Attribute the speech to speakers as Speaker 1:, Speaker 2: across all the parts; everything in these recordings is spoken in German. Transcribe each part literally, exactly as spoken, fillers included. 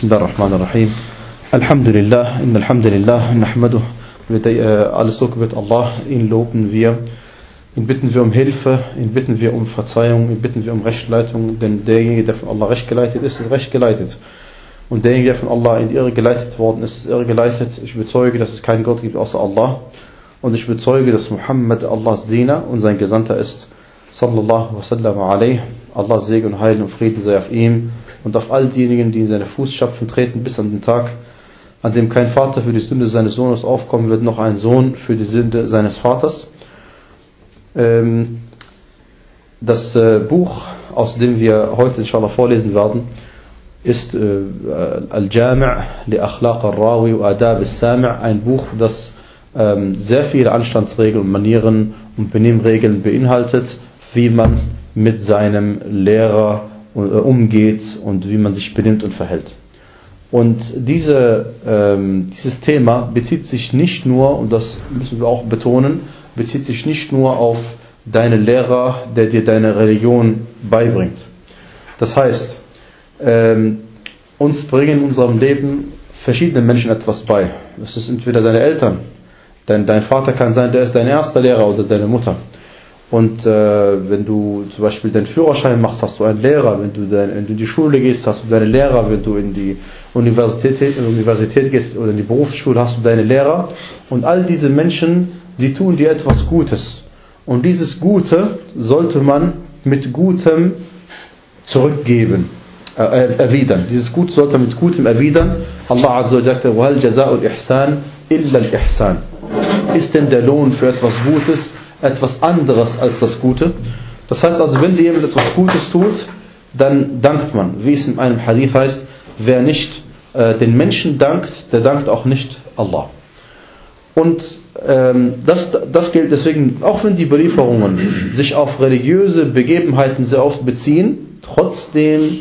Speaker 1: Bismillahirrahmanirrahim. Alhamdulillah, inna alhamdulillah, nahmaduh. Alles so gebet Allah, ihn loben wir, ihn bitten wir um Hilfe, ihn bitten wir um Verzeihung, ihn bitten wir um Rechtleitung, denn derjenige, der von Allah recht geleitet ist, ist recht geleitet. Und derjenige, der von Allah in die Irre geleitet worden ist, ist irre geleitet. Ich bezeuge, dass es keinen Gott gibt außer Allah. Und ich bezeuge, dass Muhammad Allahs Diener und sein Gesandter ist. Sallallahu wa sallam alayhi. Allahs Segen und Heil und Frieden sei auf ihm und auf all diejenigen, die in seine Fußstapfen treten, bis an den Tag, an dem kein Vater für die Sünde seines Sohnes aufkommen wird, noch ein Sohn für die Sünde seines Vaters. Das Buch, aus dem wir heute inshallah vorlesen werden, ist Al-Jami' li Akhlaq al-Rawi wa Adab al-Sami', ein Buch, das sehr viele Anstandsregeln und Manieren und Benimmregeln beinhaltet, wie man mit seinem Lehrer umgeht und wie man sich benimmt und verhält. Und diese, ähm, dieses Thema bezieht sich nicht nur, und das müssen wir auch betonen, bezieht sich nicht nur auf deinen Lehrer, der dir deine Religion beibringt. Das heißt, ähm, uns bringen in unserem Leben verschiedene Menschen etwas bei. Das ist entweder deine Eltern, dein, dein Vater kann sein, der ist dein erster Lehrer, oder deine Mutter. Und äh, wenn du zum Beispiel deinen Führerschein machst, hast du einen Lehrer. Wenn du, dein, wenn du in die Schule gehst, hast du deine Lehrer. Wenn du in die Universität, Universität gehst oder in die Berufsschule, hast du deine Lehrer. Und all diese Menschen, sie tun dir etwas Gutes. Und dieses Gute sollte man mit Gutem zurückgeben, äh, erwidern. Dieses Gute sollte man mit Gutem erwidern. Allah Azza wa sagte, وَهَلْ جَزَاءُ الْإِحْسَانِ إِلَّا الْإِحْسَانِ. Ist denn der Lohn für etwas Gutes etwas anderes als das Gute? Das heißt also, wenn dir jemand etwas Gutes tut, dann dankt man. Wie es in einem Hadith heißt, wer nicht äh, den Menschen dankt, der dankt auch nicht Allah. Und ähm, das, das gilt deswegen, auch wenn die Belieferungen sich auf religiöse Begebenheiten sehr oft beziehen, trotzdem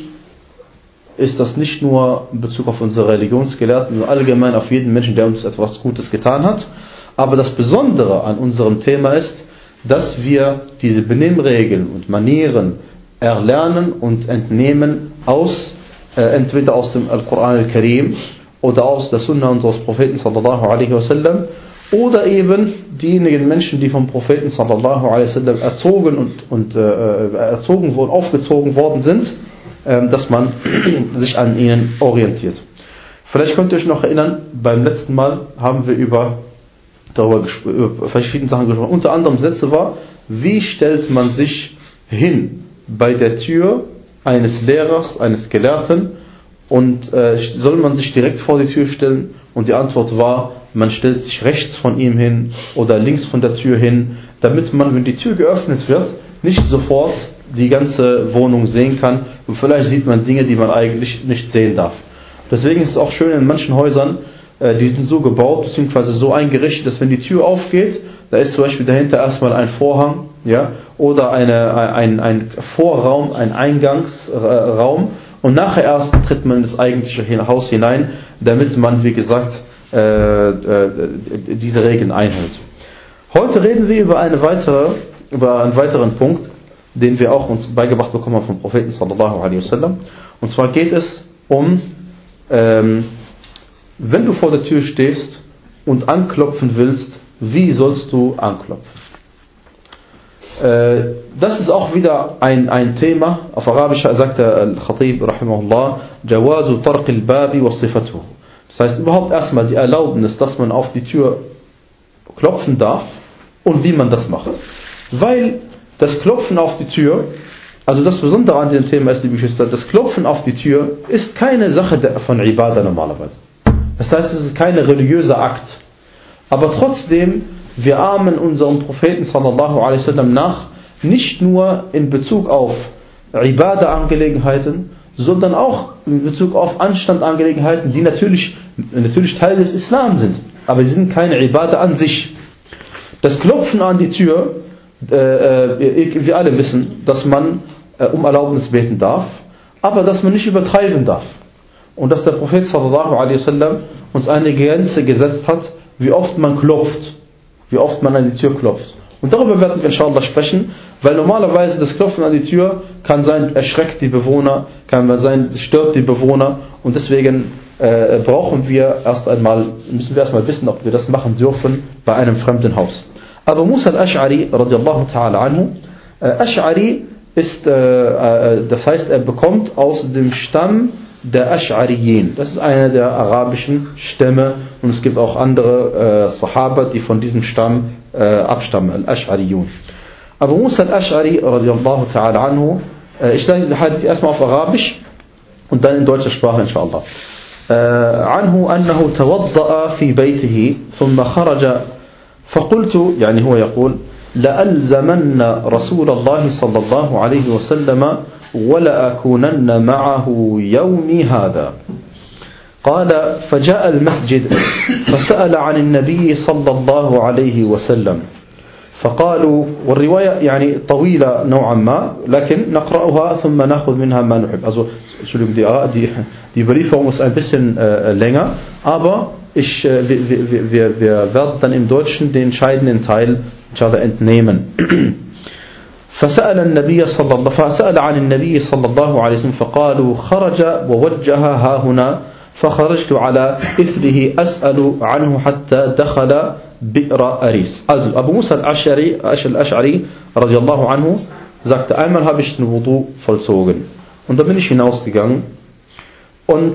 Speaker 1: ist das nicht nur in Bezug auf unsere Religionsgelehrten, sondern allgemein auf jeden Menschen, der uns etwas Gutes getan hat. Aber das Besondere an unserem Thema ist, dass wir diese Benimmregeln und Manieren erlernen und entnehmen aus, äh, entweder aus dem Al-Quran Al-Karim oder aus der Sunna unseres Propheten sallallahu alaihi wasallam, oder eben diejenigen Menschen, die vom Propheten sallallahu alaihi wasallam erzogen und, und äh, erzogen wurden, aufgezogen worden sind, äh, dass man sich an ihnen orientiert. Vielleicht könnt ihr euch noch erinnern, beim letzten Mal haben wir über darüber über verschiedene Sachen gesprochen. Unter anderem das letzte war, wie stellt man sich hin bei der Tür eines Lehrers, eines Gelehrten, und äh, soll man sich direkt vor die Tür stellen? Und die Antwort war, man stellt sich rechts von ihm hin oder links von der Tür hin, damit man, wenn die Tür geöffnet wird, nicht sofort die ganze Wohnung sehen kann, und vielleicht sieht man Dinge, die man eigentlich nicht sehen darf. Deswegen ist es auch schön in manchen Häusern, die sind so gebaut bzw. so eingerichtet, dass wenn die Tür aufgeht, da ist zum Beispiel dahinter erstmal ein Vorhang, ja, oder eine, ein, ein Vorraum, ein Eingangsraum, und nachher erst tritt man in das eigentliche Haus hinein, damit man, wie gesagt, äh, äh, diese Regeln einhält. Heute reden wir über, eine weitere, über einen weiteren Punkt, den wir auch uns beigebracht bekommen haben vom Propheten sallallahu alaihi wasallam. Und zwar geht es um ähm, wenn du vor der Tür stehst und anklopfen willst, wie sollst du anklopfen? Äh, das ist auch wieder ein, ein Thema. Auf Arabisch sagt der Al-Khatib rahimahullah, Jawazu tarq al-babi wa sifatuhu. Das heißt überhaupt erstmal die Erlaubnis, dass man auf die Tür klopfen darf und wie man das macht. Weil das Klopfen auf die Tür, also das Besondere an dem Thema ist, liebe Geschwister, das Klopfen auf die Tür ist keine Sache von Ibadah normalerweise. Das heißt, es ist kein religiöser Akt. Aber trotzdem, wir ahmen unserem Propheten sallallahu alaihi wasallam nach, nicht nur in Bezug auf Ibadah-Angelegenheiten, sondern auch in Bezug auf Anstand-Angelegenheiten, die natürlich, natürlich Teil des Islam sind. Aber sie sind keine Ibadah an sich. Das Klopfen an die Tür, äh, wir alle wissen, dass man äh, um Erlaubnis beten darf, aber dass man nicht übertreiben darf. Und dass der Prophet sallallahu alaihi wasallam uns eine Grenze gesetzt hat, wie oft man klopft, wie oft man an die Tür klopft. Und darüber werden wir inshallah sprechen, weil normalerweise das Klopfen an die Tür kann sein, erschreckt die Bewohner, kann sein, stört die Bewohner, und deswegen äh, brauchen wir erst einmal, müssen wir erstmal wissen, ob wir das machen dürfen bei einem fremden Haus. Aber Musa al-Ash'ari radiallahu ta'ala anhu, äh, Ash'ari ist, äh, äh, das heißt, er bekommt aus dem Stamm der Ash'ariyin. Das ist einer der arabischen Stämme, und es gibt auch andere äh, Sahaba, die von diesem Stamm äh, abstammen, al-Ash'ariyun. Aber Musa al-Ash'ari radiallahu ta'ala anhu, äh, ich sage halt erstmal auf Arabisch und dann in deutscher Sprache inshallah. عنه أنه توضأ في بيته ثم خرج فقلت يعني هو يقول لألزمن رسول الله صلى الله عليه وسلم ولأكونن معه يومي هذا. قال فجاء المسجد فسأل عن النبي صلى الله عليه وسلم فقالوا، والرواية يعني طويلة نوعا ما لكن نقرأها ثم نأخذ منها ما نحب. Also Entschuldigung, die, die, die Überlieferung ist ein bisschen äh, länger, aber ich, äh, wir, wir, wir werden dann im Deutschen den entscheidenden Teil entnehmen. فسأل النبي صلى الله فسأل عن النبي صلى الله عليه وسلم فقالوا خرج ووجه ها هنا فخرجت على إثره أسأل عنه حتى دخل بئر أريس. Also Abu Musa al-Ash'ari, al-Ash'ari radiallahu anhu sagte, einmal habe ich den Wudu vollzogen und dann bin ich hinausgegangen und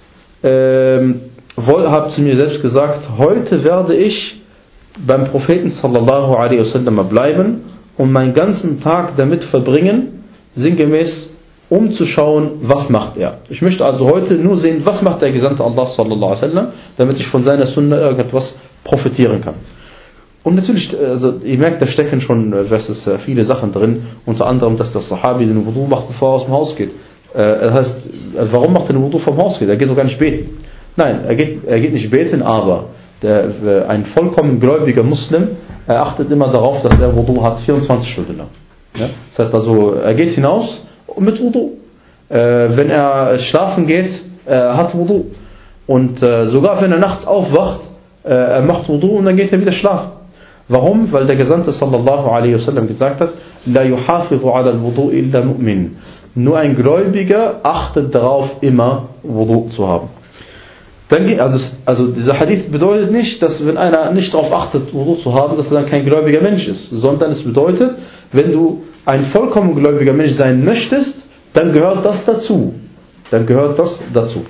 Speaker 1: ähm, habe zu mir selbst gesagt, heute werde ich beim Propheten sallallahu alaihi wasallam bleiben und meinen ganzen Tag damit verbringen, sinngemäß umzuschauen, was macht er. Ich möchte also heute nur sehen, was macht der Gesandte Allah sallallahu alaihi wasallam, damit ich von seiner Sunna irgendetwas profitieren kann. Und natürlich, also ihr merkt, da stecken schon was ist, viele Sachen drin, unter anderem, dass der Sahabi den Wudu macht, bevor er aus dem Haus geht. Das heißt, warum macht er den Wudu vom Haus geht? Er geht doch gar nicht beten. Nein, er geht, er geht nicht beten, aber der, ein vollkommen gläubiger Muslim, er achtet immer darauf, dass er Wudu hat, vierundzwanzig Stunden lang. Ja? Das heißt also, er geht hinaus mit Wudu. Äh, wenn er schlafen geht, er hat Wudu. Und äh, sogar wenn er nachts aufwacht, äh, er macht Wudu und dann geht er wieder schlafen. Warum? Weil der Gesandte sallallahu alaihi wasallam gesagt hat, La yuhafizu ala al-Wudu illa mu'min. Nur ein Gläubiger achtet darauf, immer Wudu zu haben. Dann, also, also dieser Hadith bedeutet nicht, dass wenn einer nicht darauf achtet, Wudu zu haben, dass er dann kein gläubiger Mensch ist, sondern es bedeutet, wenn du ein vollkommen gläubiger Mensch sein möchtest, dann gehört das dazu. Dann gehört das dazu.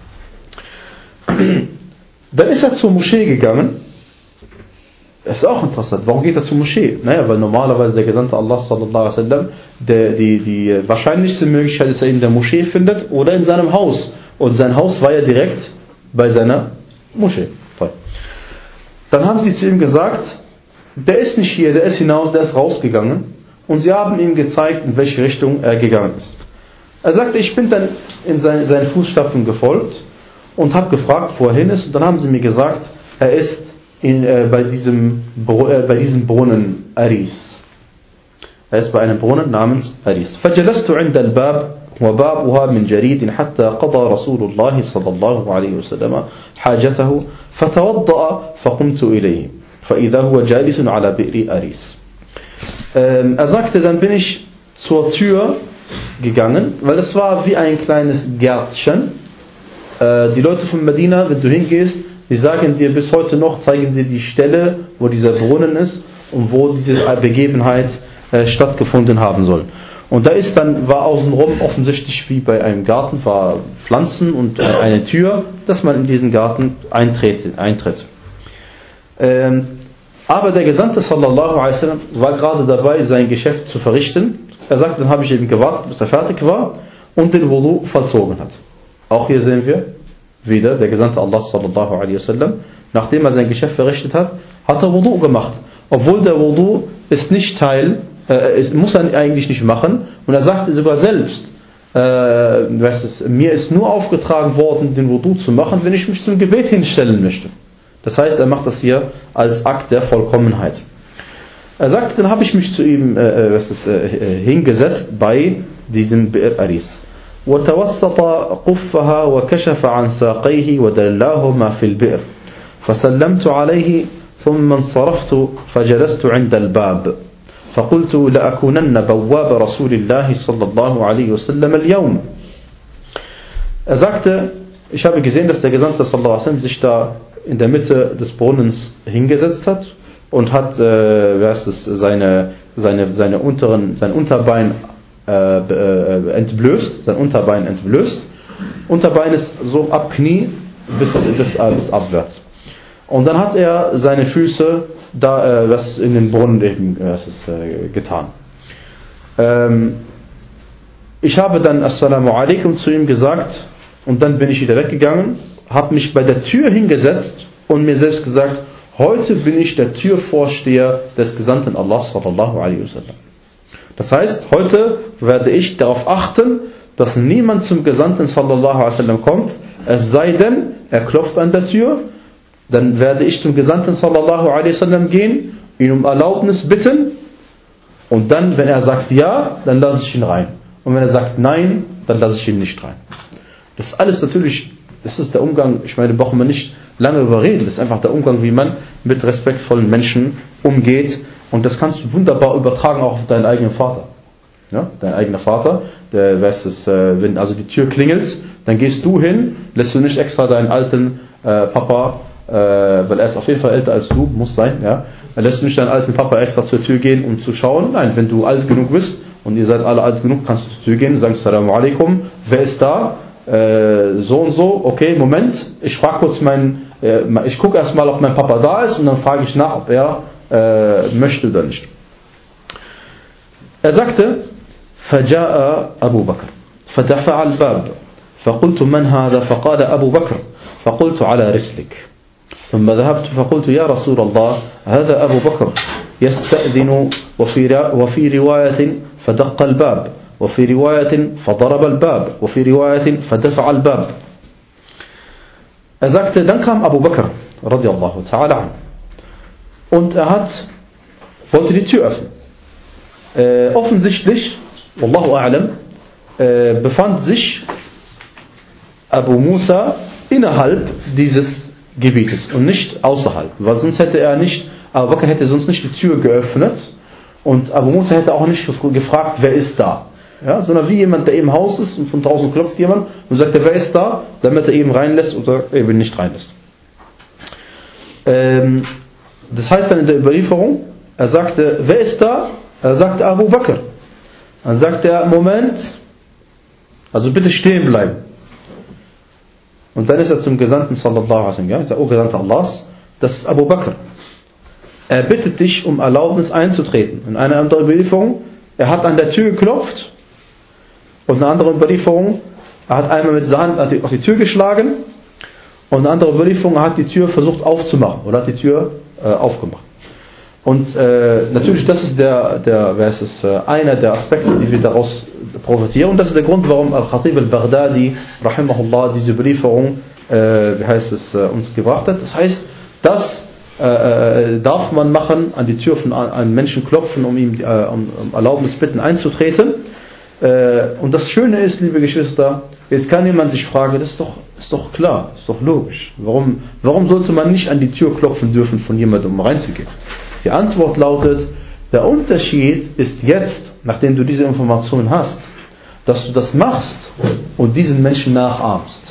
Speaker 1: Dann ist er zur Moschee gegangen. Das ist auch interessant. Warum geht er zur Moschee? Naja, weil normalerweise der Gesandte Allah sallallahu alaihi wasallam, der, die, die wahrscheinlichste Möglichkeit ist, dass er in der Moschee findet oder in seinem Haus. Und sein Haus war ja direkt bei seiner Moschee. Dann haben sie zu ihm gesagt, der ist nicht hier, der ist hinaus, der ist rausgegangen. Und sie haben ihm gezeigt, in welche Richtung er gegangen ist. Er sagte, ich bin dann in seine, seinen Fußstapfen gefolgt und habe gefragt, wo er hin ist. Und dann haben sie mir gesagt, er ist in, äh, bei, diesem, äh, bei diesem Brunnen Aris. Er ist bei einem Brunnen namens Aris. فجلست عند الباب وبابها من جريد حتى قضى رسول الله صلى الله عليه وسلم حاجته فتوضأ فقمت إليه فإذا هو جالس على بئر أريس. Ähm, er sagte, dann bin ich zur Tür gegangen, weil es war wie ein kleines Gärtchen. Äh, die Leute von Medina, wenn du hingehst, die sagen dir bis heute noch, zeigen dir die Stelle, wo dieser Brunnen ist und wo diese Begebenheit äh, stattgefunden haben soll. Und da ist dann, war außenrum offensichtlich wie bei einem Garten, war Pflanzen und eine Tür, dass man in diesen Garten eintritt. eintritt. Ähm, aber der Gesandte sallallahu alaihi wasallam war gerade dabei, sein Geschäft zu verrichten. Er sagt, dann habe ich eben gewartet, bis er fertig war und den Wudu vollzogen hat. Auch hier sehen wir wieder, der Gesandte Allah sallallahu alaihi wasallam, nachdem er sein Geschäft verrichtet hat, hat er Wudu gemacht. Obwohl der Wudu ist nicht Teil, äh, ist, muss er eigentlich nicht machen. Und er sagte sogar selbst, äh, was ist, mir ist nur aufgetragen worden, den Wudu zu machen, wenn ich mich zum Gebet hinstellen möchte. Das heißt, er macht das hier als Akt der Vollkommenheit. Er sagt, dann habe ich mich zu ihm äh, was ist, äh, hingesetzt bei diesem Bi'r Aris. وتوسط قفها وكشف عن ساقيه ودلاهما في البئر فسلمت عليه ثم انصرفت فجلست عند الباب فقلت لأكونن بواب رسول الله صلى الله عليه وسلم اليوم. Er sagte, ich habe gesehen, dass der Gesandte sallallahu alaihi wasallam sich da in der Mitte des Brunnens hingesetzt hat und hat äh, wie heißt es, seine, seine, seine unteren, sein Unterbein äh, äh, entblößt, sein Unterbein entblößt. Unterbein ist so ab Knie bis, bis, äh, bis abwärts. Und dann hat er seine Füße da, äh, was in den Brunnen eben was ist, äh, getan. Ähm, ich habe dann Assalamu alaikum zu ihm gesagt und dann bin ich wieder weggegangen, habe mich bei der Tür hingesetzt und mir selbst gesagt, heute bin ich der Türvorsteher des Gesandten Allah sallallahu alaihi wasallam. Das heißt, heute werde ich darauf achten, dass niemand zum Gesandten sallallahu alaihi wasallam kommt, es sei denn, er klopft an der Tür, dann werde ich zum Gesandten sallallahu alaihi wasallam gehen, ihn um Erlaubnis bitten und dann, wenn er sagt ja, dann lasse ich ihn rein. Und wenn er sagt nein, dann lasse ich ihn nicht rein. Das ist alles natürlich, das ist der Umgang, ich meine, brauchen wir nicht lange überreden, das ist einfach der Umgang, wie man mit respektvollen Menschen umgeht und das kannst du wunderbar übertragen auch auf deinen eigenen Vater. Ja, dein eigener Vater, der weiß es, wenn also die Tür klingelt, dann gehst du hin, lässt du nicht extra deinen alten äh, Papa, äh, weil er ist auf jeden Fall älter als du, muss sein, ja, dann lässt du nicht deinen alten Papa extra zur Tür gehen, um zu schauen. Nein, wenn du alt genug bist und ihr seid alle alt genug, kannst du zur Tür gehen, sagst Assalamu alaikum, wer ist da? Äh, so und so, okay, Moment, ich frage kurz meinen, äh, ich gucke erstmal, ob mein Papa da ist und dann frage ich nach, ob er äh, möchte oder nicht. Er sagte, فجاء أبو بكر فدفع الباب فقلت من هذا فقال أبو بكر فقلت على رسلك ثم ذهبت فقلت يا رسول الله هذا أبو بكر يستأذن وفي وفي رواية فدق الباب وفي رواية فضرب الباب وفي رواية فدفع الباب. Er sagte, dann kam Abu Bakr radiallahu ta'ala an und er hat, wollte die Tür öffnen. Äh, offensichtlich, Wallahu a'lam, äh, befand sich Abu Musa innerhalb dieses Gebietes und nicht außerhalb, weil sonst hätte er nicht, Abu Bakr hätte sonst nicht die Tür geöffnet und Abu Musa hätte auch nicht gefragt, wer ist da, ja, sondern wie jemand, der im Haus ist und von draußen klopft jemand und sagt, wer ist da, damit er eben reinlässt oder eben nicht reinlässt. Ähm, das heißt dann in der Überlieferung, er sagte, wer ist da? Er sagte Abu Bakr. Dann sagt er, Moment, also bitte stehen bleiben. Und dann ist er zum Gesandten sallallahu alaihi wasallam gegangen, sagt, oh Gesandter Allahs, das ist Abu Bakr. Er bittet dich um Erlaubnis einzutreten. In einer anderen Überlieferung, er hat an der Tür geklopft und in einer anderen Überlieferung, er hat einmal mit seiner Hand auf die Tür geschlagen und in einer anderen Überlieferung, er hat die Tür versucht aufzumachen oder hat die Tür äh, aufgemacht. Und äh, natürlich, das ist der, der wer ist es, äh, einer der Aspekte, die wir daraus profitieren. Und das ist der Grund, warum Al-Khatib al-Baghdadi, rahimahullah, diese Überlieferung, äh, wie heißt es, äh, uns gebracht hat. Das heißt, das äh, äh, darf man machen, an die Tür von einem Menschen klopfen, um ihm äh, um, um Erlaubnis bitten einzutreten. Äh, und das Schöne ist, liebe Geschwister, jetzt kann jemand sich fragen, das ist doch, ist doch klar, ist doch logisch. Warum, warum sollte man nicht an die Tür klopfen dürfen von jemandem, um reinzugehen? Die Antwort lautet, der Unterschied ist jetzt, nachdem du diese Informationen hast, dass du das machst und diesen Menschen nachahmst.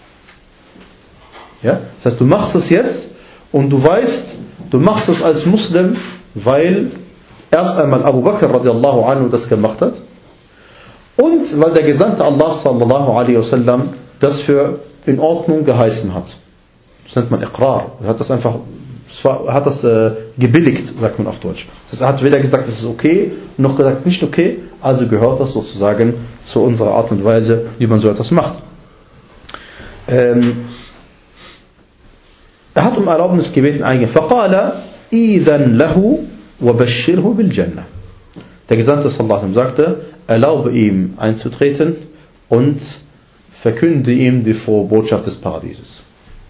Speaker 1: Ja? Das heißt, du machst es jetzt und du weißt, du machst es als Muslim, weil erst einmal Abu Bakr radiallahu anhu das gemacht hat und weil der Gesandte Allah sallallahu alaihi wasallam das für in Ordnung geheißen hat. Das nennt man Iqrar. Er hat das einfach Er hat das äh, gebilligt, sagt man auf Deutsch. Das heißt, er hat weder gesagt, das ist okay, noch gesagt, nicht okay, also gehört das sozusagen zu unserer Art und Weise, wie man so etwas macht. Ähm, er hat um Erlaubnis gebeten, eigentlich. فَقَالَ إِذًا لَهُ وَبَشِّرْهُ بِالْجَنَّةِ. Der Gesandte sallallahu alaihi wasallam sagte, erlaube ihm einzutreten und verkünde ihm die frohe Botschaft des Paradieses.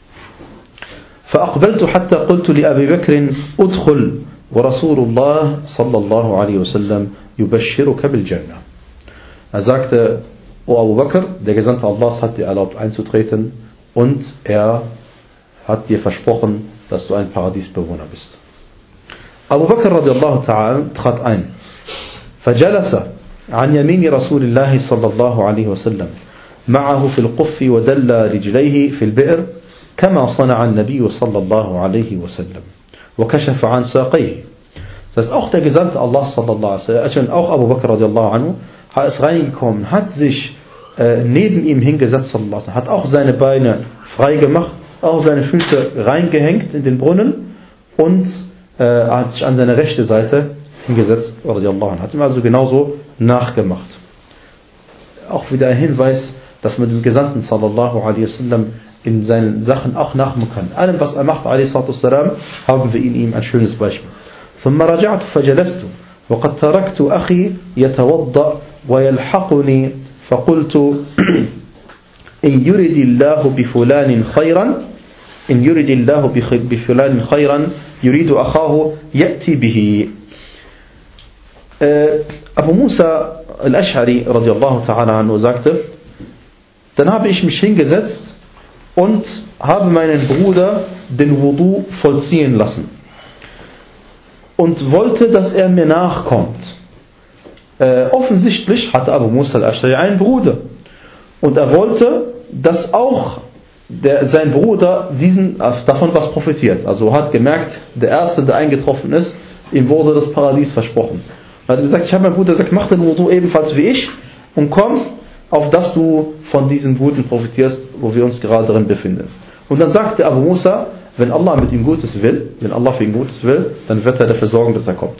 Speaker 1: فأقبلت حتى قلت لأبي بكر أدخل ورسول الله صلى الله عليه وسلم يبشرك بالجنة. Er sagte, O Abu Bakr, der Gesandte Allahs hat dir erlaubt einzutreten und er hat dir versprochen, dass du ein Paradiesbewohner bist. Abu Bakr radiallahu ta'ala trat ein. فجلس عن يمين رسول الله صلى الله عليه وسلم معه في القف ودل رجليه في البئر كما صنع النبي صلى الله عليه وسلم وكشف عن ساقيه. Das heißt, auch der Gesandte Allah sallallahu alaihi wasallam, auch Abu Bakr radiallahu anhu, ist reingekommen, hat sich äh, neben ihm hingesetzt, sallallahu alaihi wasallam, hat auch seine Beine frei gemacht, auch seine Füße reingehängt in den Brunnen und äh, hat sich an seine rechte Seite hingesetzt, radiallahu anhu. Hat ihm also genauso nachgemacht. Auch wieder ein Hinweis, dass man den Gesandten sallallahu alaihi wasallam in seinen Sachen auch nachmachen kann. Allem, was er macht, alaihi salatu wassalam, haben wir in ihm ein schönes Beispiel. ثم رجعت فجلست وقد تركت أخي يتوضأ ويلحقني فقلت إن يرد الله بفلان خيرا إن يرد الله بفلان خيرا يريد أخاه يأتي به. Abu Musa al-Ash'ari radiallahu ta'ala anhu sagte, dann habe ich mich hingesetzt und habe meinen Bruder den Wudu vollziehen lassen und wollte, dass er mir nachkommt. Äh, offensichtlich hatte Abu Musa al-Ash'ari einen Bruder und er wollte, dass auch der, sein Bruder diesen, davon was profitiert. Also hat gemerkt, der Erste, der eingetroffen ist, ihm wurde das Paradies versprochen. Er hat gesagt, ich habe meinen Bruder gesagt, mach den Wudu ebenfalls wie ich und komm, auf dass du von diesen Guten profitierst, wo wir uns gerade drin befinden. Und dann sagte Abu Musa, wenn Allah mit ihm Gutes will, wenn Allah für ihn Gutes will, dann wird er dafür sorgen, dass er kommt.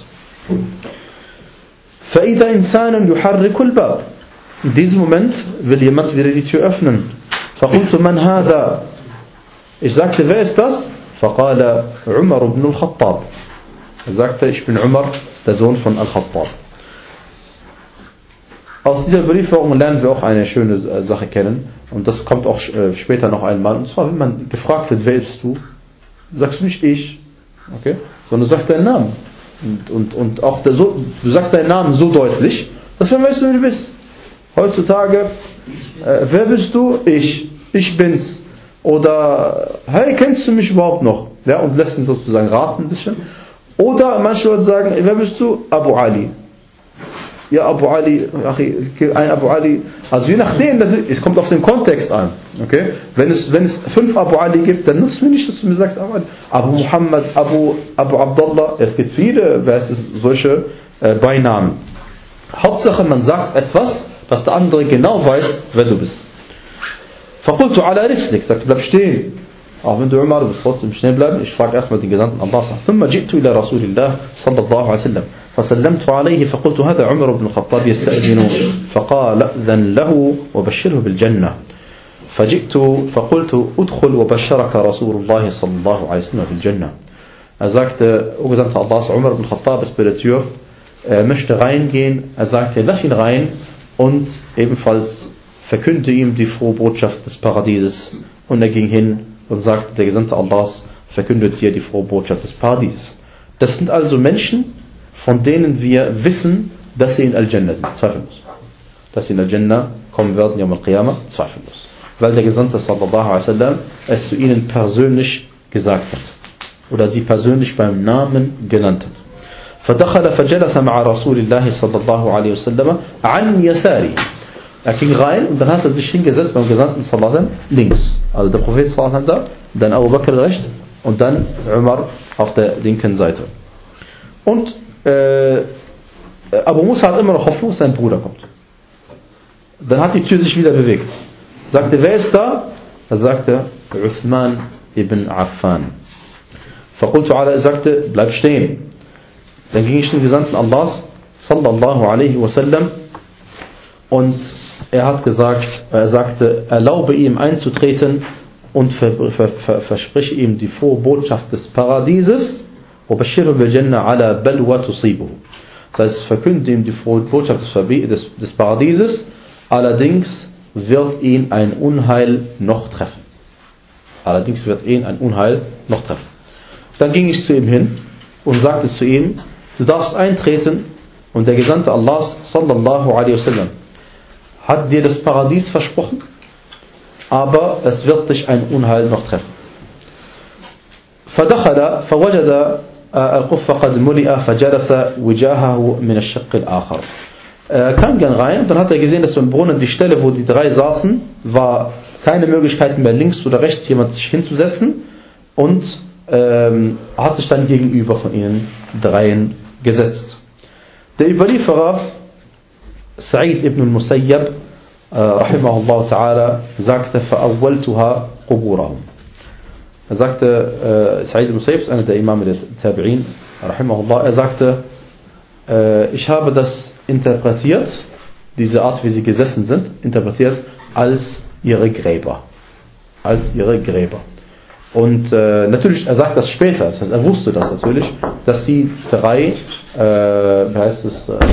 Speaker 1: فَإِذَا إِنسَانٌ يُحَرِّكُ الْبَابِ. In diesem Moment will jemand wieder die Tür öffnen. فَقُلْتُ مَنْ هَذَا. Ich sagte, wer ist das? فَقَالَ عُمَرُ بْنُ الْخَطَّابِ. Er sagte, ich bin Umar, der Sohn von Al-Khattab. Aus dieser Überlieferung lernen wir auch eine schöne Sache kennen. Und das kommt auch später noch einmal. Und zwar, wenn man gefragt wird, wer bist du? Sagst du nicht ich, okay? Sondern du sagst deinen Namen. Und, und, und auch der, so, du sagst deinen Namen so deutlich, dass man weiß, wer du bist. Heutzutage, äh, wer bist du? Ich. Ich bin's. Oder, hey, kennst du mich überhaupt noch? Ja, und lässt ihn sozusagen raten ein bisschen. Oder manche Leute sagen, wer bist du? Abu Ali. Ja, Abu Ali, ein Abu Ali. Also je nachdem, es kommt auf den Kontext an. Okay? Wenn es, wenn es fünf Abu Ali gibt, dann nutzt mir nicht, dass du mir sagst, Abu Ali. Abu Muhammad, Abu, Abu Abdullah. Es gibt viele, wer ist es, solche äh, Beinamen. Hauptsache, man sagt etwas, dass der andere genau weiß, wer du bist. فَقُلْتُ عَلَى رِسْلِكَ. Sagt, bleib stehen. Auch wenn du Umar, du wirst trotzdem stehen bleiben. Ich frage erstmal den Gesandten Allah. ثُمَّ جِئْتُ إِلَى رَسُولِ اللَّهِ صَلَّى اللَّهُ عَلَيْهِ وسلم فسلمت عليه فقلت هذا عمر بن الخطاب يستأذن فقال أذن له وبشره بالجنة فجئت فقلت أدخل وبشرك رسول الله صلى الله عليه وسلم بالجنة. Er sagte, o Gesandter Allahs, Umar ibn Khattab ist bei der Tür, er möchte reingehen, er sagte, lass ihn rein und ebenfalls verkündete ihm die frohe Botschaft des Paradieses. Und er ging hin und sagte, der Gesandte Allahs verkündet dir die frohe Botschaft des Paradieses. Das sind also Menschen, von denen wir wissen, dass sie in Al-Jannah sind, zweifellos. Dass sie in Al-Jannah kommen werden, Yawm al-Qiyamah, zweifellos. Weil der Gesandte sallallahu alaihi wasallam es zu ihnen persönlich gesagt hat. Oder sie persönlich beim Namen genannt hat. فَدَخَلَ فَجَلَسَ مَعَ رَسُولِ اللَّهِ صَلَّى اللَّهُ عَلَيْهِ وسلم عَنْ يَسَارِهِ. Er ging rein und dann hat er sich hingesetzt beim Gesandten sallallahu alaihi wasallam links. Also der Prophet sallallahu alaihi wasallam da, dann Abu Bakr rechts und dann Umar auf der linken Seite. Und äh, Abu Musa hat immer noch Hoffnung, dass sein Bruder kommt. Dann hat die Tür sich wieder bewegt. Sagte, wer ist da? Er sagte, Uthman ibn Affan. فقلت على, er sagte, bleib stehen. Dann ging ich zum Gesandten Allahs, sallallahu alaihi wasallam, und er hat gesagt, er sagte, erlaube ihm einzutreten und ver, ver, ver, verspreche ihm die frohe Botschaft des Paradieses. وبشره بالجنة على بلوى تصيبه. Das heißt, verkünde ihm die frohe Botschaft des, des Paradieses, allerdings wird ihn ein Unheil noch treffen. Allerdings wird ihn ein Unheil noch treffen. Dann ging ich zu ihm hin und sagte zu ihm, du darfst eintreten, und der Gesandte Allahs sallallahu alaihi wasallam hat dir das Paradies versprochen, aber es wird dich ein Unheil noch treffen. فدخل فوجد القف قد ملئ فجلس وجاهه من الشق الآخر. Er kam dann rein und dann hat er gesehen, dass im Brunnen die Stelle, wo die drei saßen, war keine Möglichkeit mehr links oder rechts jemand sich hinzusetzen und ähm, hat sich dann gegenüber von ihnen dreien gesetzt. Der Überlieferer Sa'id ibn al-Musayyab rahimahullah ta'ala sagte فَأَوَّلْتُهَا قُبُورَهُمْ. Er sagte, äh, Sa'id al-Musayyab ist einer der Imame der Tabi'in rahimahullah, er sagte, äh, ich habe das interpretiert, diese Art wie sie gesessen sind, interpretiert als ihre Gräber. Als ihre Gräber. Und äh, natürlich, er sagt das später, das heißt, er wusste das natürlich, dass die drei, äh, wie heißt es, äh,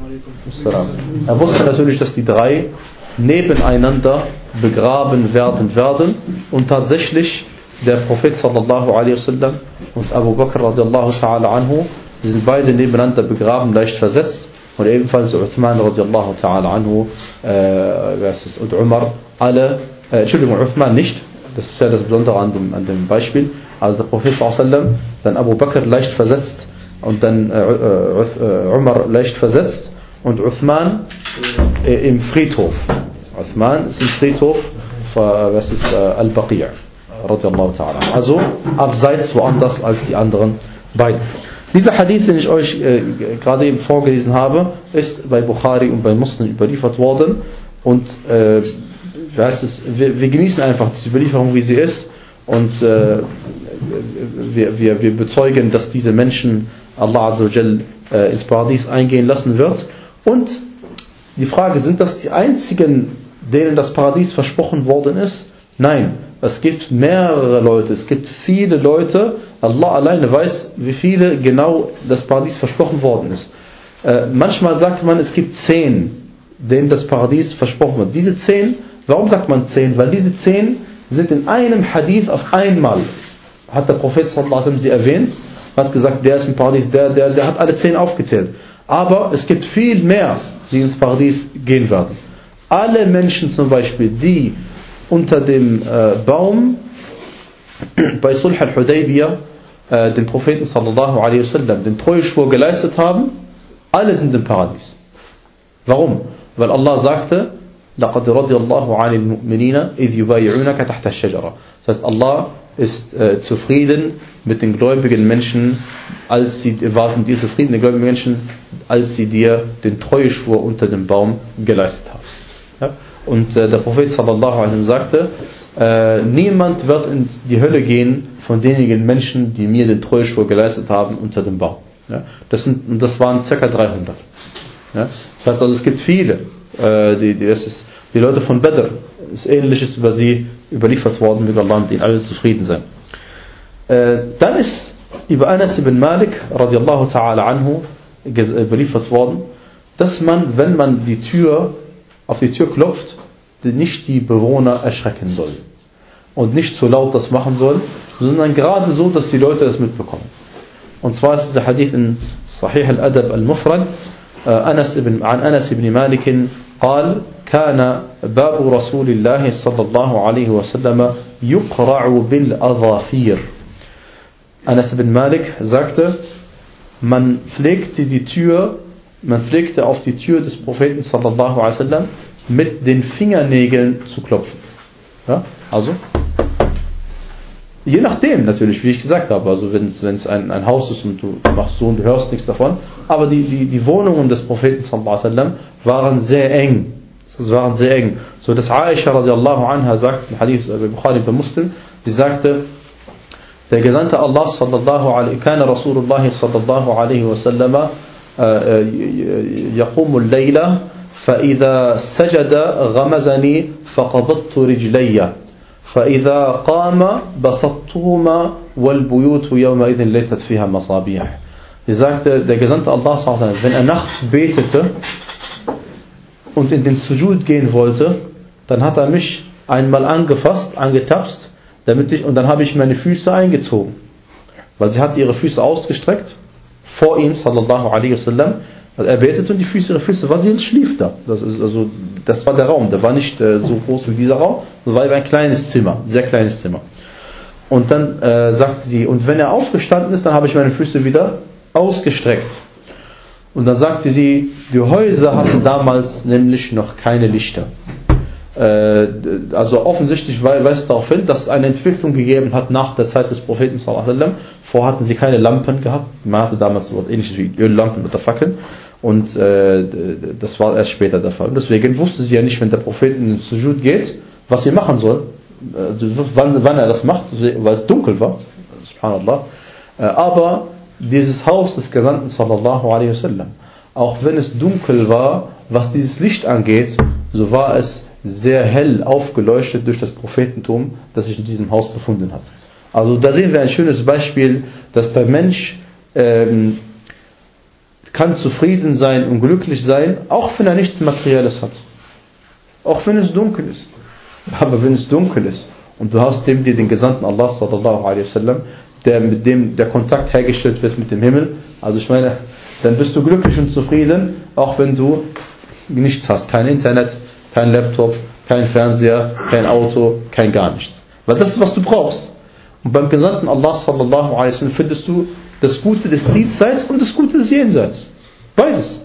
Speaker 1: er wusste natürlich, dass die drei nebeneinander begraben werden werden und tatsächlich der Prophet sallallahu alaihi wasallam und Abu Bakr radiallahu ta'ala anhu, die sind beide nebeneinander begraben, leicht versetzt. Und ebenfalls Uthman radiallahu ta'ala anhu äh, und Umar, alle, äh, Entschuldigung, Uthman nicht, das ist ja das Besondere an dem, an dem Beispiel, also der Prophet sallallahu alaihi wasallam, dann Abu Bakr leicht versetzt und dann äh, äh, Umar leicht versetzt und Uthman äh, im Friedhof. Uthman ist im Friedhof, das ist äh, Al-Baqi' radiallahu ta'ala, also abseits woanders als die anderen beiden. Dieser Hadith, den ich euch äh, gerade eben vorgelesen habe, ist bei Bukhari und bei Muslim überliefert worden und äh, heißt es, wir, wir genießen einfach die Überlieferung, wie sie ist und äh, wir, wir, wir bezeugen, dass diese Menschen Allah Azza wa Jal äh, ins Paradies eingehen lassen wird. Und die Frage, sind das die einzigen, denen das Paradies versprochen worden ist? Nein. Es gibt mehrere Leute, es gibt viele Leute, Allah alleine weiß, wie viele genau das Paradies versprochen worden ist. Äh, manchmal sagt man, es gibt zehn, denen das Paradies versprochen wird. Diese zehn, warum sagt man zehn? Weil diese zehn sind in einem Hadith auf einmal, hat der Prophet sallallahu alaihi wasallam sie erwähnt, hat gesagt, der ist im Paradies, der, der, der hat alle zehn aufgezählt. Aber es gibt viel mehr, die ins Paradies gehen werden. Alle Menschen zum Beispiel, die unter dem äh, Baum bei Sulh al-Hudaybiyah äh, den Propheten sallallahu alaihi wasallam den Treueschwur geleistet haben, alle sind im Paradies. Warum? Weil Allah sagte, لَقَدْ رَضِيَ اللَّهُ عَنِ الْمُؤْمِنِينَ إِذْ يُبَايِعُونَكَ تَحْتَ الشَّجَرَةِ. Das heißt, Allah ist äh, zufrieden mit den gläubigen Menschen, als sie warten dir zufrieden, den gläubigen Menschen, als sie dir den Treueschwur unter dem Baum geleistet haben. Ja? Und äh, der Prophet sallallahu alaihi wasallam sagte, äh, niemand wird in die Hölle gehen von denjenigen Menschen, die mir den Treueschwur geleistet haben unter dem Baum. Ja? Das, sind, das waren ca. dreihundert. Ja? Das heißt also, es gibt viele, äh, die, die, das ist, die Leute von Badr, ist Ähnliches über sie überliefert worden, mit Allah, die alle zufrieden sein. Äh, dann ist über Anas ibn Malik radiallahu ta'ala anhu überliefert worden, dass man, wenn man die Tür auf die Tür klopft, nicht die Bewohner erschrecken soll und nicht zu laut das machen soll, sondern gerade so, dass die Leute das mitbekommen. Und zwar ist dieser Hadith in Sahih al-Adab al-Mufrad Anas ibn, an Anas ibn Malik قال كان باب رسول الله صلى الله عليه وسلم يقرع بالأظافير. Anas ibn Malik sagte, man pflegte die Tür Man pflegte auf die Tür des Propheten sallallahu alaihi wasallam mit den Fingernägeln zu klopfen. Ja? Also, je nachdem natürlich, wie ich gesagt habe, also wenn es ein, ein Haus ist und du machst so und du hörst nichts davon, aber die, die, die Wohnungen des Propheten sallallahu alaihi wasallam waren sehr eng. waren sehr eng. So dass Aisha radiallahu anha sagt, im Hadith bei Bukhari bei Muslim, sie sagte, der Gesandte Allah sallallahu alaihi kana Rasulullah sallallahu alaihi wasallam يقوم الليل فإذا سجد غمزني فقبضت رجلي فإذا قام بسطتهما والبيوت يومئذ ليست فيها مصابيح. Sie sagte, der Gesandte Allah, wenn er nachts betete und in den Sujud gehen wollte, dann hat er mich einmal angefasst, angetapst, damit ich, und dann habe ich meine Füße eingezogen. Weil sie hatte ihre Füße ausgestreckt vor ihm, sallallahu alaihi wasallam. Also er betete und die Füße, ihre Füße, weil sie schlief da. Das ist also, das war der Raum, der war nicht äh, so groß wie dieser Raum, das war ein kleines Zimmer, sehr kleines Zimmer. Und dann äh, sagte sie, und wenn er aufgestanden ist, dann habe ich meine Füße wieder ausgestreckt. Und dann sagte sie, die Häuser hatten damals nämlich noch keine Lichter. Äh, also offensichtlich weist darauf hin, dass es eine Entwicklung gegeben hat nach der Zeit des Propheten sallallahu alaihi wasallam. Vorher hatten sie keine Lampen gehabt. Man hatte damals so etwas ähnliches wie Öllampen oder Fackeln. Und äh, das war erst später der Fall. Und deswegen wusste sie ja nicht, wenn der Prophet in den Sujud geht, was sie machen soll. Also wann, wann er das macht, weil es dunkel war. Subhanallah. Äh, aber dieses Haus des Gesandten sallallahu alaihi wasallam, auch wenn es dunkel war, was dieses Licht angeht, so war es sehr hell aufgeleuchtet durch das Prophetentum, das sich in diesem Haus befunden hat. Also da sehen wir ein schönes Beispiel, dass der Mensch ähm, kann zufrieden sein und glücklich sein, auch wenn er nichts Materielles hat. Auch wenn es dunkel ist. Aber wenn es dunkel ist und du hast dem dir den Gesandten Allah sallallahu alaihi wasallam, der mit dem der Kontakt hergestellt wird mit dem Himmel, also ich meine, dann bist du glücklich und zufrieden, auch wenn du nichts hast, kein Internet, kein Laptop, kein Fernseher, kein Auto, kein gar nichts. Weil das ist, was du brauchst. Und beim Gesandten Allah sallallahu alaihi wasallam findest du das Gute des Diesseits und das Gute des Jenseits. Beides.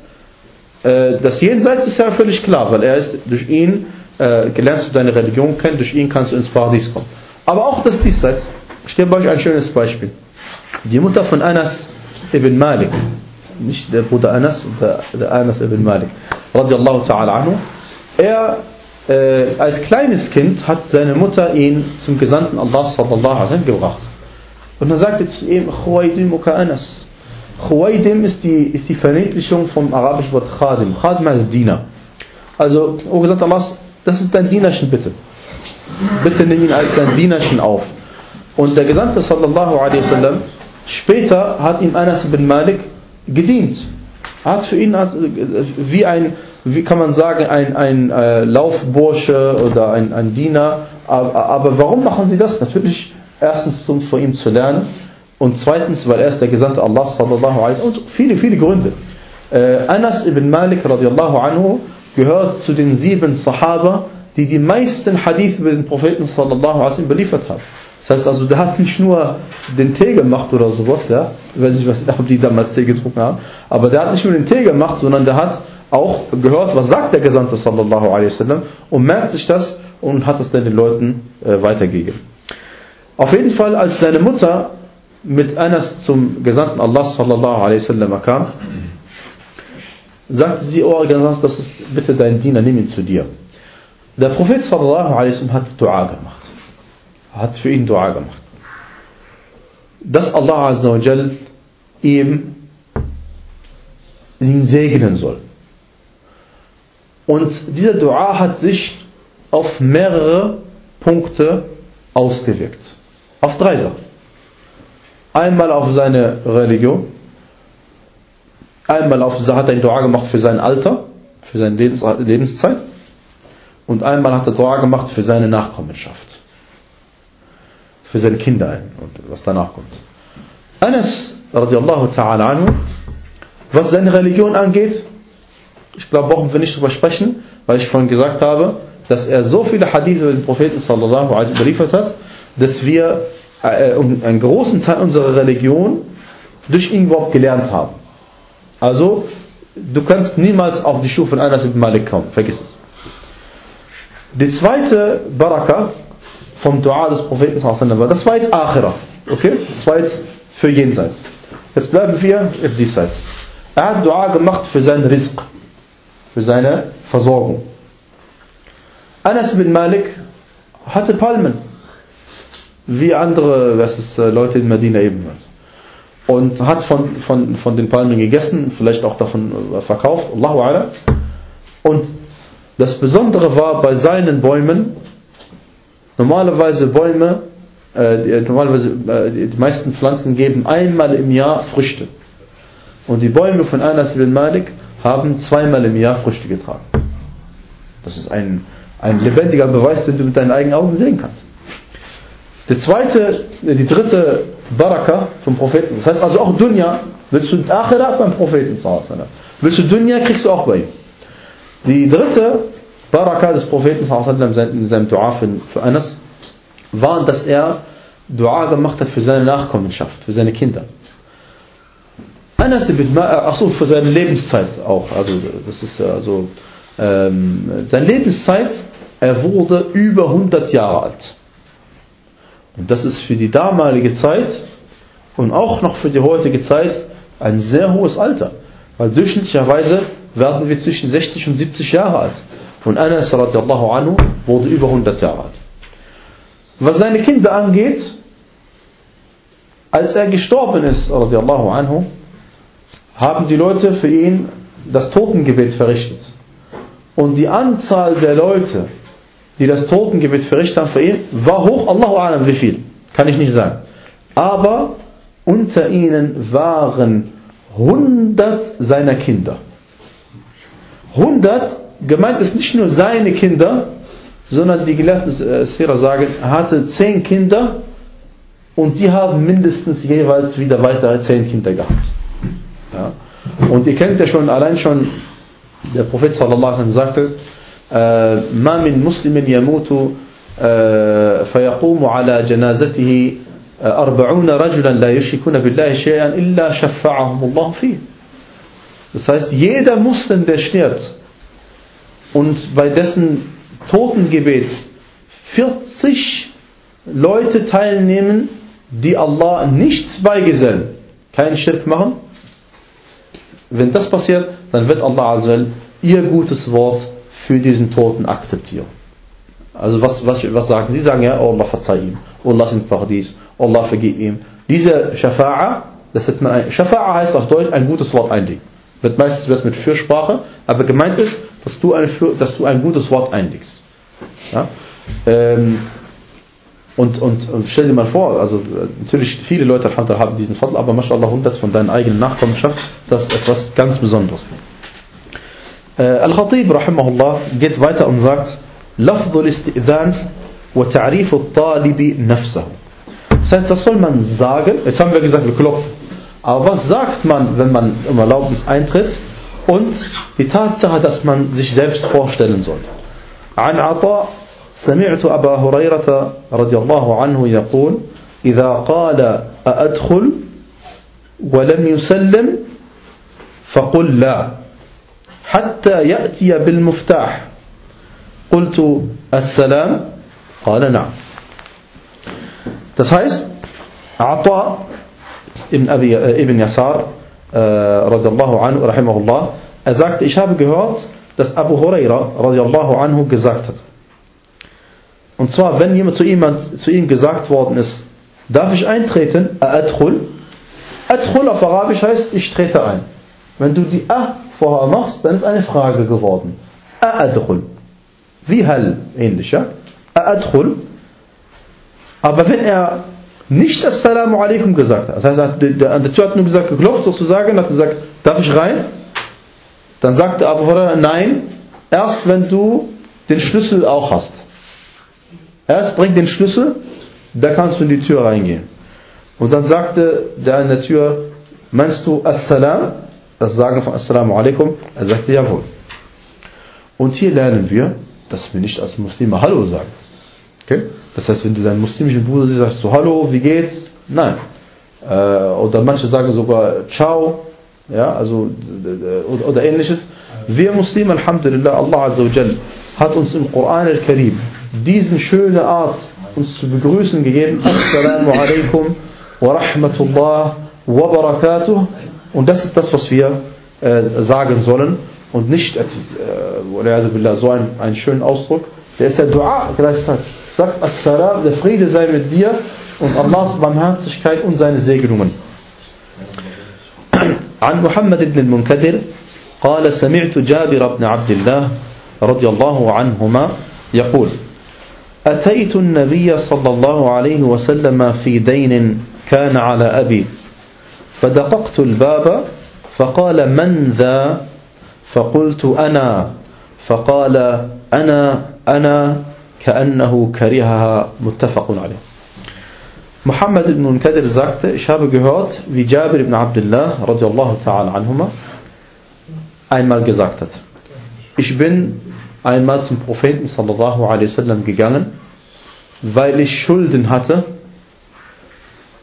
Speaker 1: Das Jenseits ist ja völlig klar, weil er ist durch ihn äh, lernst du deine Religion kennen, durch ihn kannst du ins Paradies kommen. Aber auch das Diesseits. Ich gebe euch ein schönes Beispiel. Die Mutter von Anas ibn Malik, nicht der Bruder Anas, der, der Anas ibn Malik, radiallahu ta'ala anhu, er äh, als kleines Kind hat seine Mutter ihn zum Gesandten Allah sallallahu alaihi wasallam gebracht. Und dann sagte zu ihm, Khuwaydimuka Anas. Khuwaydim ist die, ist die Verniedlichung vom arabischen Wort Khadim. Khadim heißt Diener. Also, O Gesandter Allah, das ist dein Dienerchen, bitte. Bitte nimm ihn als dein Dienerchen auf. Und der Gesandte sallallahu alaihi wasallam später hat ihm Anas ibn Malik gedient. Er hat für ihn wie ein, wie kann man sagen, ein, ein äh, Laufbursche oder ein, ein Diener. Aber, aber warum machen sie das? Natürlich erstens, um von ihm zu lernen, und zweitens, weil er ist der Gesandte Allah sallallahu alaihi wasallam, und viele, viele Gründe. Äh, Anas ibn Malik radiallahu anhu gehört zu den sieben Sahaba, die die meisten Hadith über den Propheten sallallahu alaihi wasallam überliefert haben. Das heißt also, der hat nicht nur den Tee gemacht oder sowas, ja, ich weiß nicht, was, ob die damals Tee getrunken haben, aber der hat nicht nur den Tee gemacht, sondern der hat auch gehört, was sagt der Gesandte sallallahu alaihi wasallam, und merkt sich das und hat es dann den Leuten äh, weitergegeben. Auf jeden Fall, als seine Mutter mit Anas zum Gesandten Allah sallallahu alaihi wasallam kam, sagte sie, oh Gesandte, das ist bitte dein Diener, nimm ihn zu dir. Der Prophet sallallahu alaihi wasallam hat Dua gemacht. Hat für ihn Dua gemacht. Dass Allah azza wa jal ihm ihn segnen soll. Und dieser Dua hat sich auf mehrere Punkte ausgewirkt. Auf drei Sachen. Einmal auf seine Religion. Einmal auf, hat er ein Dua gemacht für sein Alter, für seine Lebens, Lebenszeit. Und einmal hat er Dua gemacht für seine Nachkommenschaft. Für seine Kinder und was danach kommt. Anas radiallahu ta'ala anhu, was seine Religion angeht, ich glaube, brauchen wir nicht darüber sprechen, weil ich vorhin gesagt habe, dass er so viele Hadith über den Propheten sallallahu alaihi wasallam überliefert hat, dass wir äh, einen großen Teil unserer Religion durch ihn überhaupt gelernt haben. Also, du kannst niemals auf die Stufe von Anas ibn Malik kommen, vergiss es. Die zweite Baraka vom Dua des Propheten sallallahu alaihi wasallam war, das war jetzt Akhirah, okay? Das war jetzt für jenseits. Jetzt bleiben wir auf diesseits. Er hat Dua gemacht für seinen Rizq, für seine Versorgung. Anas ibn Malik hatte Palmen, wie andere was ist, Leute in Medina ebenfalls. Und hat von, von, von den Palmen gegessen, vielleicht auch davon verkauft, Allahu A'lam. Und das Besondere war bei seinen Bäumen, normalerweise Bäume, äh, normalerweise äh, die meisten Pflanzen geben einmal im Jahr Früchte. Und die Bäume von Anas ibn Malik haben zweimal im Jahr Früchte getragen. Das ist ein, ein lebendiger Beweis, den du mit deinen eigenen Augen sehen kannst. Die zweite, die dritte Baraka vom Propheten, das heißt also auch Dunya, willst du Akhirah beim Propheten, willst du Dunya, kriegst du auch bei ihm. Die dritte Baraka des Propheten in seinem Dua für Anas war, dass er Dua gemacht hat für seine Nachkommenschaft, für seine Kinder. Anas ibn Malik, achso, für seine Lebenszeit auch. Also, das ist also, ähm, seine Lebenszeit, er wurde über hundert Jahre alt. Und das ist für die damalige Zeit und auch noch für die heutige Zeit ein sehr hohes Alter. Weil durchschnittlicherweise werden wir zwischen sechzig und siebzig Jahre alt. Und Anas radiallahu anhu wurde über hundert Jahre alt. Was seine Kinder angeht, als er gestorben ist, radiallahu anhu, haben die Leute für ihn das Totengebet verrichtet. Und die Anzahl der Leute, die das Totengebet verrichtet haben für ihn, war hoch, Allahu a'lam, wie viel? Kann ich nicht sagen. Aber unter ihnen waren hundert seiner Kinder. hundert, gemeint ist nicht nur seine Kinder, sondern die Gelehrten Sira sagen, er hatte zehn Kinder und die haben mindestens jeweils wieder weitere zehn Kinder gehabt. Ja. Und ihr kennt ja schon, allein schon, der Prophet sallallahu alaihi wasallam sagte, ما من مسلم يموت فيقوم على جنازته أربعون رجلا لا يشركون بالله شيئا إلا شفعهم الله فيه. Das heißt, jeder Muslim, der stirbt und bei dessen Totengebet vierzig Leute teilnehmen, die Allah nichts beigesellen, keinen Schirk machen, wenn das passiert, dann wird Allah Azza ihr gutes Wort für diesen Toten akzeptieren. Also was, was, was sagen sie? Sie sagen ja, oh Allah verzeih ihm, oh Allah ist im Paradies, oh Allah vergib ihm. Diese Shafa'a, das hat man, Shafa'a heißt auf Deutsch ein gutes Wort einlegen. Wird meistens mit Fürsprache, aber gemeint ist, dass du ein, dass du ein gutes Wort einlegst. Ja? Ähm, und, und, und stell dir mal vor, also natürlich viele Leute haben diesen Fadl, aber mashallah hundert von deinen eigenen Nachkommenschaft, das ist etwas ganz Besonderes. Äh, Al-Khatib rahimahullah geht weiter und sagt, Lafdul Istidhan wa ta'rif al-Talibi nafsahu. Das heißt, das soll man sagen, jetzt haben wir gesagt, wir klopfen. Aber was sagt man, wenn man um Erlaubnis eintritt? Und die Tatsache, dass man sich selbst vorstellen soll. An Ata سمعت أبا هريرة رضي الله عنه يقول إذا قال أأدخل ولم يسلم فقل لا حتى يأتي بالمفتاح قلت السلام قال نعم. Das heißt, Ata ibn, Abi, äh, ibn Yasar äh, radiallahu anhu, rahimahullah, er sagte, ich habe gehört, dass Abu Huraira radiallahu anhu gesagt hat. Und zwar, wenn jemand zu, jemand zu ihm gesagt worden ist, darf ich eintreten? Adkhul. Adkhul auf Arabisch heißt, ich trete ein. Wenn du die A vorher machst, dann ist eine Frage geworden. Adkhul. Wie hal, ähnlich, ja? Adkhul. Aber wenn er nicht Assalamu alaikum gesagt hat, das heißt, an der Tür hat nur gesagt, geklopft sozusagen, hat gesagt, darf ich rein? Dann sagte Abu Hurairah, nein, erst wenn du den Schlüssel auch hast. Erst bring den Schlüssel, da kannst du in die Tür reingehen. Und dann sagte der an der Tür, meinst du Assalam? Das Sagen von Assalamu alaikum? Er sagte, jawohl. Und hier lernen wir, dass wir nicht als Muslime Hallo sagen. Okay? Das heißt, wenn du deinen muslimischen Bruder siehst, sagst du Hallo, wie geht's? Nein. Äh, oder manche sagen sogar Ciao, ja, also, oder, oder ähnliches. Wir Muslime, Alhamdulillah, Allah Azza wa Jal hat uns im Koran al-Karim diesen schöne Art, uns zu begrüßen gegeben. Assalamu alaikum wa rahmatullah wa barakatuh. Und das ist das, was wir äh, sagen sollen. Und nicht äh, so ein, einen schönen Ausdruck. Der ist der Dua gleichzeitig. Sagt Assalam, der Friede sei mit dir und Allahs Barmherzigkeit und seine Segnungen. عن محمد بن المنكدر قال سمعت جابر بن عبد الله رضي الله عنهما يقول أتيت النبي صلى الله عليه وسلم في دين كان على أبي فدققت الباب فقال من ذا فقلت أنا فقال أنا أنا كأنه كرهها متفق عليه. Muhammad ibn Munkadir sagte, ich habe gehört, wie Jabir ibn Abdullah radiallahu ta'ala anhuma einmal gesagt hat. Ich bin einmal zum Propheten sallallahu alaihi wasallam gegangen, weil ich Schulden hatte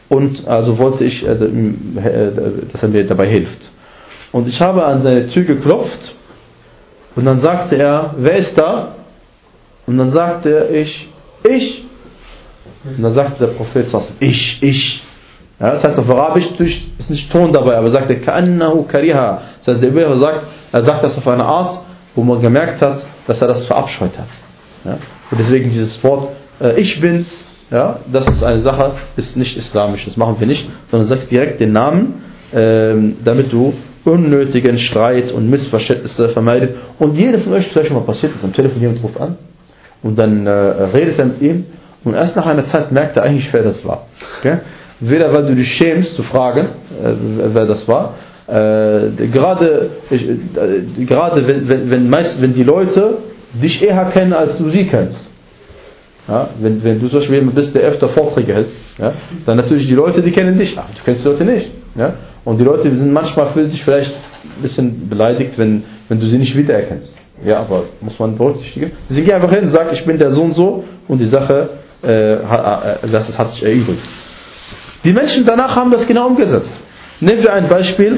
Speaker 1: und also wollte ich, äh, äh, dass er mir dabei hilft. Und ich habe an seine Tür geklopft und dann sagte er, wer ist da? Und dann sagte er, ich, ich. Und dann sagte der Prophet, ich, ich. Ja, das heißt auf Arabisch ist nicht Ton dabei, aber er sagte, ka'annahu kariha. Das heißt, der Überleger sagt, er sagt das auf eine Art, wo man gemerkt hat, dass er das verabscheut hat. Ja? Und deswegen dieses Wort, äh, ich bin's, ja, das ist eine Sache, ist nicht islamisch, das machen wir nicht, sondern du sagst direkt den Namen, ähm, damit du unnötigen Streit und Missverständnisse vermeidest. Und jeder von euch, das ist schon mal passiert, ist am Telefon, jemand ruft an und dann äh, redet er mit ihm und erst nach einer Zeit merkt er eigentlich, wer das war. Okay? Weder weil du dich schämst zu fragen, äh, wer das war, äh, gerade, ich, äh, gerade wenn, wenn, wenn, meist, wenn die Leute dich eher kennen, als du sie kennst. Ja, wenn, wenn du zum Beispiel jemand bist, der öfter Vorträge hält, ja, dann natürlich die Leute, die kennen dich, ach, du kennst die Leute nicht. Ja? Und die Leute sind manchmal fühlen sich vielleicht ein bisschen beleidigt, wenn, wenn du sie nicht wiedererkennst. Ja, aber muss man berücksichtigen. Sie gehen einfach hin und sagen, ich bin der so und so und die Sache äh, hat, das hat sich erübrigt. Die Menschen danach haben das genau umgesetzt. Nehmen wir ein Beispiel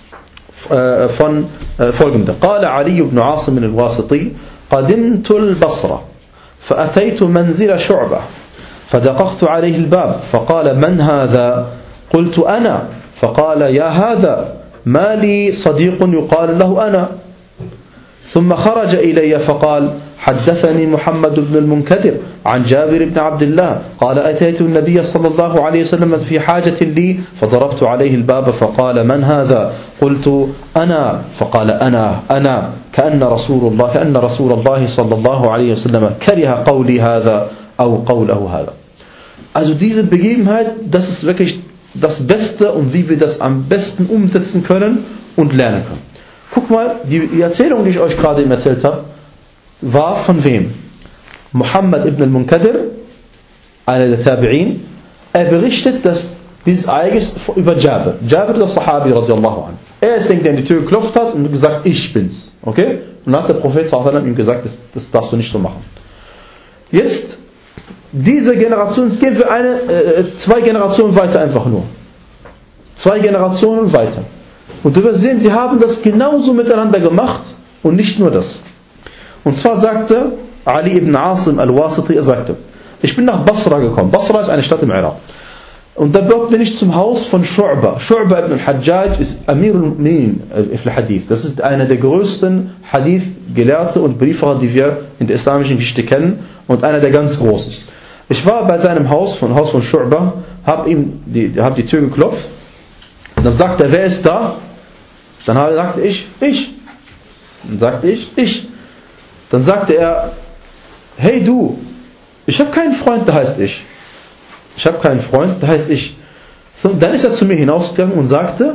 Speaker 1: äh, von äh, folgendem. قال علي بن عاصم الواسطي قدمت البصرة فأتيت منزل شعبة فدققت عليه الباب فقال من هذا قلت أنا فقال يا هذا ما لي صديق يقال له أنا ثم خرج إلي فقال حدثني محمد بن المنكدر عن جابر بن عبد الله قال أتيت النبي صلى الله عليه وسلم في حاجة لي فضربت عليه الباب فقال من هذا قلت أنا فقال أنا أنا كأن رسول الله كأن رسول الله صلى الله عليه وسلم كره قولي هذا أو قوله هذا. Also diese Begebenheit, das ist wirklich das Beste und wie wir das am besten umsetzen können und lernen können. Guck mal, die Erzählung, die ich euch gerade eben erzählt habe, war von wem? Muhammad ibn al-Munkadir, einer der Tabi'in. Er berichtet, dass dieses Ereignis über Jabir. Jabir ist der Sahabi radiallahu anhu. Er ist der, der an die Tür geklopft hat und gesagt, ich bin's. Okay? Und dann hat der Prophet sallallahu alaihi wasallam ihm gesagt, das, das darfst du nicht so machen. Jetzt, diese Generation, es geht für eine, äh, zwei Generationen weiter einfach nur. Zwei Generationen weiter. Und du wirst sehen, sie haben das genauso miteinander gemacht und nicht nur das. Und zwar sagte Ali ibn Asim al-Wasiti, er sagte, ich bin nach Basra gekommen. Basra ist eine Stadt im Irak. Und da bin ich zum Haus von Shu'ba. Shu'ba ibn al-Hajjaj ist Amir al-Mu'minin im Hadith. Das ist einer der größten Hadith-Gelehrte und Brieferer, die wir in der islamischen Geschichte kennen und einer der ganz großen. Ich war bei seinem Haus, vom Haus von Shu'ba, habe ihm die, hab die Tür geklopft und dann sagte er, wer ist da? Dann sagte ich, ich. Dann sagte ich, ich. Dann sagte er, hey du, ich habe keinen Freund, der heißt ich. Ich habe keinen Freund, der heißt ich. Dann ist er zu mir hinausgegangen und sagte,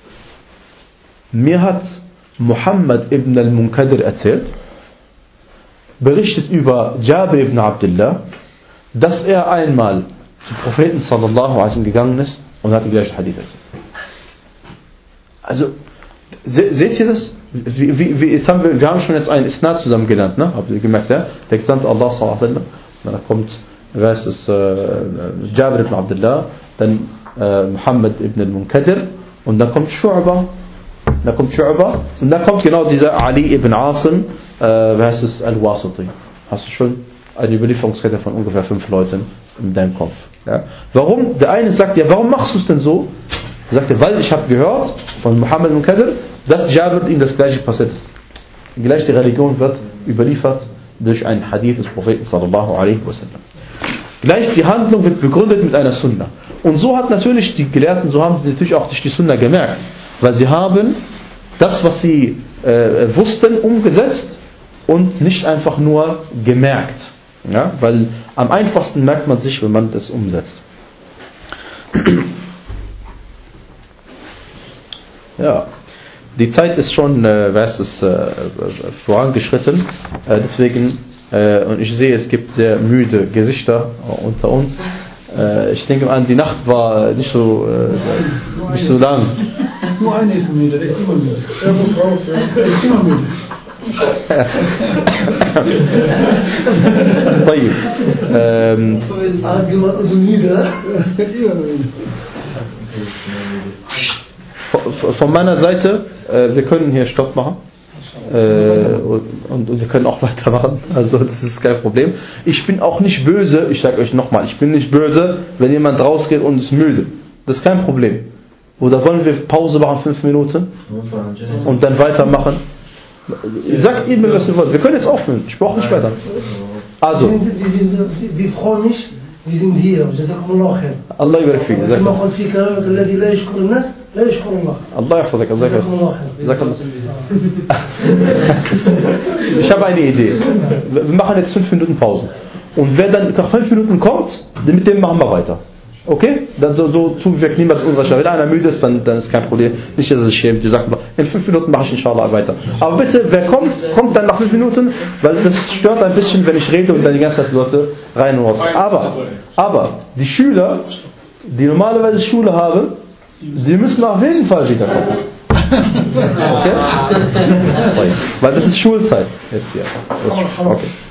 Speaker 1: mir hat Muhammad ibn al-Munkadir erzählt, berichtet über Jabir ibn Abdullah, dass er einmal zum Propheten sallallahu alaihi wasallam gegangen ist und hat die gleiche Hadith erzählt. Also, se, seht ihr das? Wie, wie, wie, jetzt haben wir, wir haben schon jetzt einen Isnad zusammen gelernt, ne? Habt ihr gemerkt, ja? Der Gesandte Allah sallallahu alaihi wasallam, dann kommt, wer ist es, äh, Jabir ibn Abdullah, dann äh, Muhammad ibn al-Munkadir und dann kommt Shu'ba, dann kommt Shu'ba und dann kommt genau dieser Ali ibn Asim, äh, wer heißt es, al-Wasiti. Hast du schon eine Überlieferungskette von ungefähr fünf Leuten in deinem Kopf. Ja? Warum? Der eine sagt, ja, warum machst du es denn so? Er sagte, weil ich habe gehört von Muhammad ibn Kadir, dass Jabir ihm das gleiche passiert ist. Die gleiche Religion wird überliefert durch einen Hadith des Propheten sallallahu alaihi wasallam. Gleich die Handlung wird begründet mit einer Sunna. Und so hat natürlich die Gelehrten, so haben sie natürlich auch durch die Sunna gemerkt, weil sie haben das, was sie äh, wussten, umgesetzt und nicht einfach nur gemerkt. Ja? Weil am einfachsten merkt man sich, wenn man das umsetzt. Ja, die Zeit ist schon, äh, was ist, äh, vorangeschritten, äh, deswegen, äh, und ich sehe, es gibt sehr müde Gesichter unter uns. Äh, ich denke an, die Nacht war nicht so, äh, nicht so lang.
Speaker 2: Nur einer ist müde, der ist immer müde. Er muss raus, der ist immer müde.
Speaker 1: طيب. Ähm, von meiner Seite, äh, wir können hier Stopp machen. Äh, und, und wir können auch weitermachen, also das ist kein Problem. Ich bin auch nicht böse, ich sage euch nochmal, ich bin nicht böse, wenn jemand rausgeht und ist müde. Das ist kein Problem. Oder wollen wir Pause machen, fünf Minuten und dann weitermachen? Sagt ihr mir, was ihr wollt. Wir können jetzt aufhören, ich brauche nicht weiter. Also.
Speaker 2: Wir freuen uns, wir sind hier.
Speaker 1: Allah yubarik fik. Allah yahfazak. Ich habe eine Idee. Wir machen jetzt fünf Minuten Pause. Und wer dann nach fünf Minuten kommt, mit dem machen wir weiter. Okay? Dann so, so tun wir niemand unwahrscheinlich. Wenn einer müde ist, dann, dann ist kein Problem. Nicht, dass er sich schämt. Die sagt, in fünf Minuten mache ich inshallah weiter. Aber bitte, wer kommt, kommt dann nach fünf Minuten, weil das stört ein bisschen, wenn ich rede und dann die ganze Zeit Leute rein und raus. Aber, aber, die Schüler, die normalerweise Schule haben, sie müssen auf jeden Fall wiederkommen. Okay? Weil das ist Schulzeit jetzt hier. Okay.